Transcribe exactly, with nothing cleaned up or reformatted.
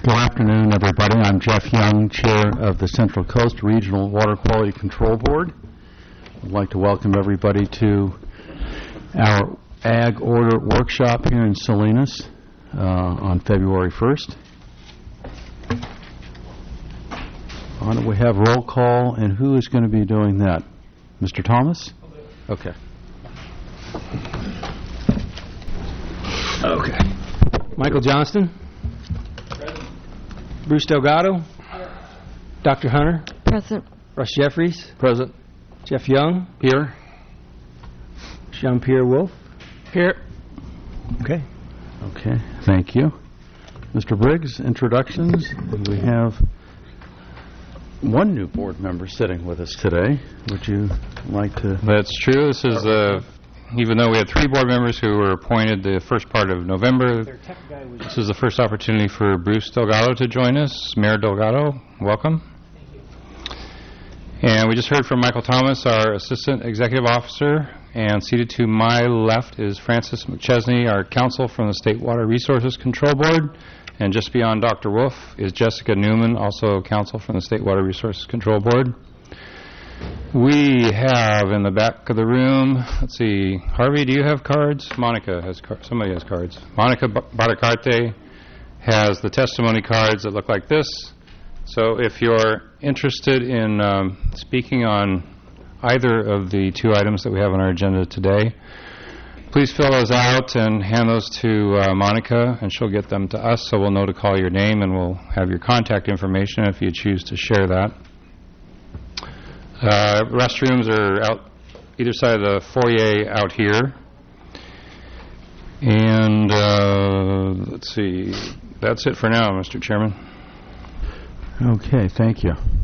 Good afternoon, everybody. I'm Jeff Young, Chair of the Central Coast Regional Water Quality Control Board. I'd like to welcome everybody to our Ag Order Workshop here in Salinas uh, on February first. Why don't we have roll call, and who is going to be doing that? Mister Thomas? Okay. Okay. Michael Johnston? Present. Bruce Delgado? Here. Doctor Hunter? Present. Russ Jeffries? Present. Jeff Young? Here. Jean-Pierre Wolf? Here. Okay. Okay, thank you. Mister Briggs, introductions. We have one new board member sitting with us today. Would you like to? That's true. This is, uh, even though we had three board members who were appointed the first part of November, this is the first opportunity for Bruce Delgado to join us. Mayor Delgado, welcome. Thank you. And we just heard from Michael Thomas, our Assistant Executive Officer, and seated to my left is Francis McChesney, our counsel from the State Water Resources Control Board. And just beyond Doctor Wolf is Jessica Newman, also counsel from the State Water Resources Control Board. We have in the back of the room, let's see, Harvey, do you have cards? Monica has cards. Somebody has cards. Monica Badacarte has the testimony cards that look like this. So if you're interested in um, speaking on either of the two items that we have on our agenda today, please fill those out and hand those to uh, Monica, and she'll get them to us, so we'll know to call your name, and we'll have your contact information if you choose to share that. Uh, restrooms are out either side of the foyer out here. And uh, let's see, that's it for now, Mister Chairman. Okay, thank you.